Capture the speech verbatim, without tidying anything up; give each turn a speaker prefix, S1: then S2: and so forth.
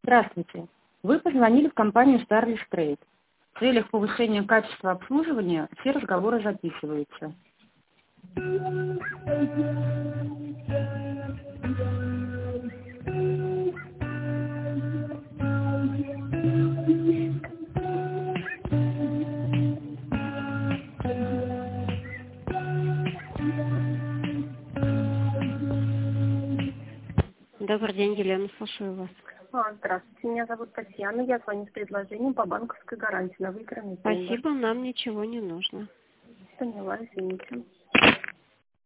S1: Здравствуйте. Вы позвонили в компанию Starlist Trade. В целях повышения качества обслуживания все разговоры записываются.
S2: Добрый день, Елена, слушаю вас.
S3: А, здравствуйте, меня зовут Татьяна, я звоню с предложением по банковской гарантии на выигранные деньги.
S2: Спасибо, нам ничего не нужно.
S3: Поняла, извините.